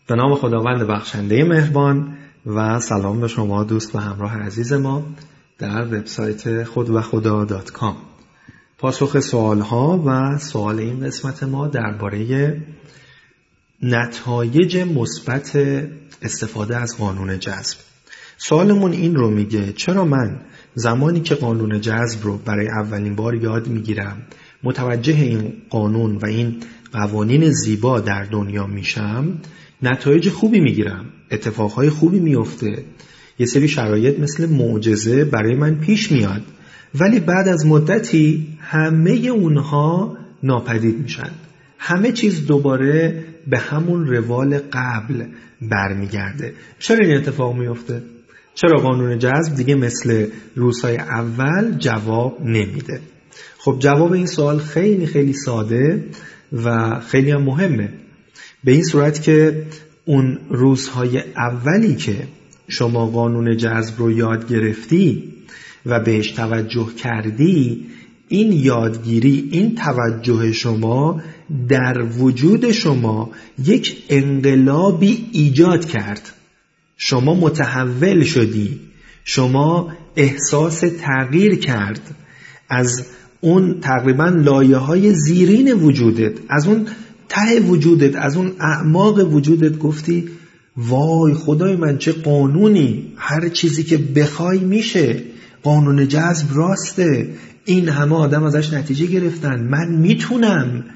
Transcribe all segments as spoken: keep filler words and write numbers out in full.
به نام خداوند بخشنده مهربان و سلام به شما دوست و همراه عزیز ما در وبسایت خود و خدا دات کام. پاسخ سوالها و سوال این قسمت ما درباره نتایج مثبت استفاده از قانون جذب. سوالمون این رو میگه: چرا من زمانی که قانون جذب رو برای اولین بار یاد میگیرم، متوجه این قانون و این قوانین زیبا در دنیا میشم، نتایج خوبی میگیرم، اتفاقهای خوبی میفته، یه سری شرایط مثل معجزه برای من پیش میاد، ولی بعد از مدتی همه اونها ناپدید میشن، همه چیز دوباره به همون روال قبل برمیگرده. چرا این اتفاق میفته؟ چرا قانون جذب دیگه مثل روزهای اول جواب نمیده؟ خب جواب این سوال خیلی خیلی ساده و خیلی هم مهمه. به این صورت که اون روزهای اولی که شما قانون جذب رو یاد گرفتی و بهش توجه کردی، این یادگیری، این توجه شما در وجود شما یک انقلابی ایجاد کرد. شما متحول شدی، شما احساس تغییر کرد از اون تقریبا لایه‌های زیرین وجودت، از اون ته وجودت، از اون اعماق وجودت گفتی وای خدای من چه قانونی، هر چیزی که بخوای میشه، قانون جذب راسته، این همه آدم ازش نتیجه گرفتن، من میتونم.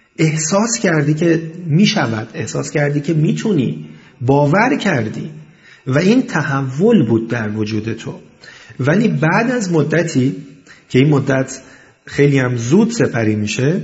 احساس کردی که میشود، احساس کردی که میتونی، باور کردی و این تحول بود در وجود تو. ولی بعد از مدتی که این مدت خیلی هم زود سپری میشه،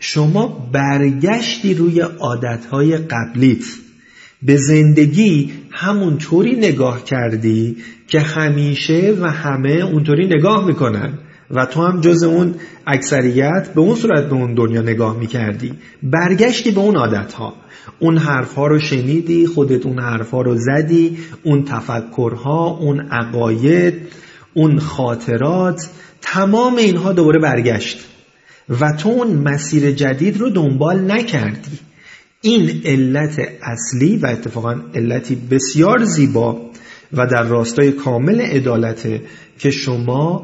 شما برگشتی روی عادتهای قبلیت، به زندگی همونطوری نگاه کردی که همیشه و همه اونطوری نگاه میکنن و تو هم جز اون اکثریت به اون صورت به اون دنیا نگاه میکردی. برگشتی به اون عادتها، اون حرفها رو شنیدی، خودت اون حرفها رو زدی، اون تفکرها، اون عقاید، اون خاطرات، تمام اینها دوباره برگشت و تو اون مسیر جدید رو دنبال نکردی. این علت اصلی و اتفاقا علتی بسیار زیبا و در راستای کامل عدالته که شما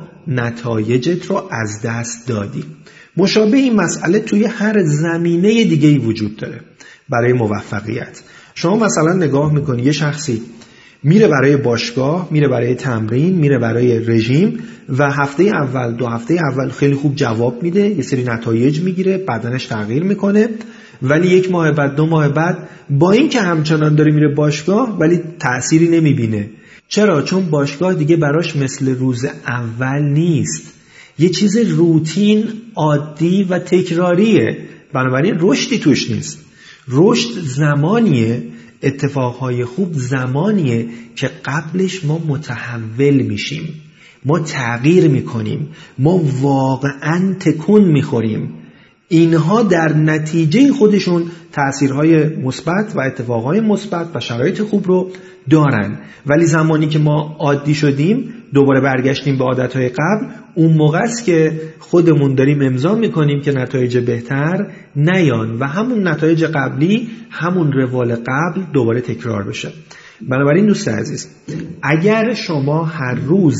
نتایجت رو از دست دادی. مشابه این مسئله توی هر زمینه دیگه‌ای وجود داره. برای موفقیت شما مثلا نگاه میکنی یه شخصی میره برای باشگاه، میره برای تمرین، میره برای رژیم و هفته اول دو هفته اول خیلی خوب جواب میده، یه سری نتایج میگیره، بدنش تغییر میکنه، ولی یک ماه بعد، دو ماه بعد با این که همچنان داره میره باشگاه ولی تأثیری نمیبینه. چرا؟ چون باشگاه دیگه براش مثل روز اول نیست، یه چیز روتین، عادی و تکراریه، بنابراین رشدی توش نیست. رشد زمانیه، اتفاقهای خوب زمانیه که قبلش ما متحول میشیم، ما تغییر میکنیم، ما واقعا تکون میخوریم. اینها در نتیجه خودشون تأثیرهای مثبت و اتفاقهای مثبت و شرایط خوب رو دارن. ولی زمانی که ما عادی شدیم، دوباره برگشتیم به عادتهای قبل، اون موقع است که خودمون داریم امضا میکنیم که نتایج بهتر نیان و همون نتایج قبلی، همون روال قبل دوباره تکرار بشه. بنابراین دوست عزیز، اگر شما هر روز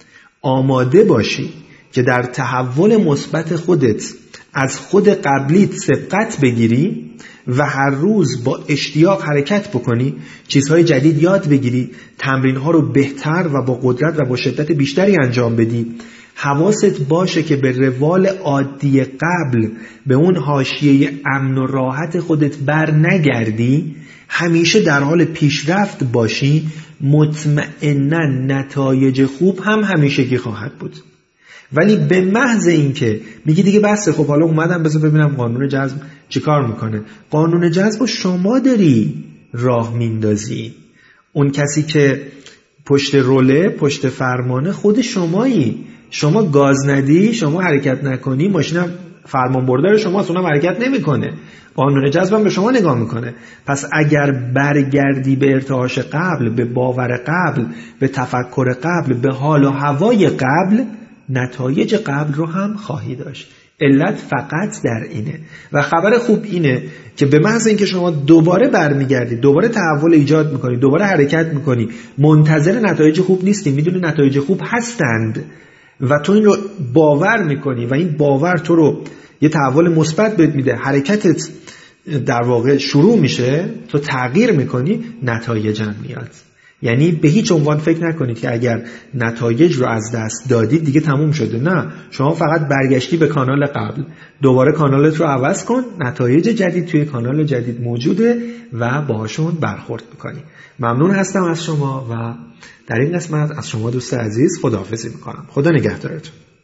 آماده باشی که در تحول مثبت خودت از خود قبلیت سبقت بگیری و هر روز با اشتیاق حرکت بکنی، چیزهای جدید یاد بگیری، تمرینها رو بهتر و با قدرت و با شدت بیشتری انجام بدی، حواست باشه که به روال عادی قبل، به اون حاشیه امن و راحت خودت بر نگردی، همیشه در حال پیشرفت باشی، مطمئناً نتایج خوب هم همیشگی خواهد بود. ولی به محض این که میگی دیگه بسه، خب حالا اومدم بذار ببینم قانون جذب چی کار میکنه، قانون جذب شما داری راه میندازی. اون کسی که پشت روله، پشت فرمانه، خود شمایی. شما گاز ندی، شما حرکت نکنی، ماشینم فرمان بردار شماست، اونم حرکت نمیکنه. قانون جذب به شما نگاه میکنه. پس اگر برگردی به ارتعاش قبل، به باور قبل، به تفکر قبل، به حال و هوای قبل، نتایج قبل رو هم خواهی داشت. علت فقط در اینه. و خبر خوب اینه که به محض اینکه شما دوباره برمیگردی، دوباره تحول ایجاد میکنی، دوباره حرکت میکنی، منتظر نتایج خوب نیستی، میدونی نتایج خوب هستند و تو این رو باور میکنی و این باور تو رو یه تحول مثبت بهت میده، حرکتت در واقع شروع میشه، تو تغییر میکنی، نتایج هم میاد. یعنی به هیچ عنوان فکر نکنید که اگر نتایج رو از دست دادید دیگه تموم شده. نه، شما فقط برگشتی به کانال قبل، دوباره کانالت رو عوض کن، نتایج جدید توی کانال جدید موجوده و باهاشون برخورد میکنی. ممنون هستم از شما و در این قسمت از شما دوست عزیز خداحافظی میکنم. خدا نگهدارتون.